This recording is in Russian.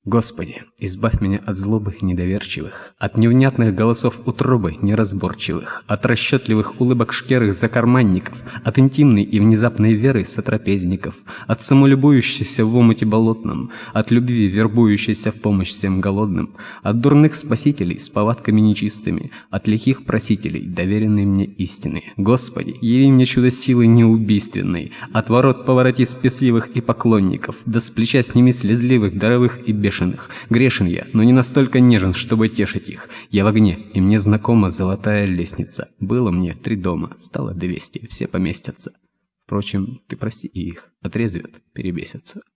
Господи, избавь меня от злобы недоверчивых, от невнятных голосов утробы неразборчивых, от расчетливых улыбок шкерых закарманников, от интимной и внезапной веры сотрапезников, от самолюбующихся в омуте болотном, от любви, вербующейся в помощь всем голодным, от дурных спасителей с повадками нечистыми, от лихих просителей, доверенной мне истины. Господи, яви мне чудо силы неубийственной, от ворот повороти спесивых и поклонников, да с плеча сними слезливых, даровых и бешеных. Грешен я, но не настолько нежен, чтобы тешить их. Я в огне, и мне знакома золотая лестница. Было мне 3 дома, стало 200, все поместятся. Впрочем, ты прости их, отрезвят, перебесятся.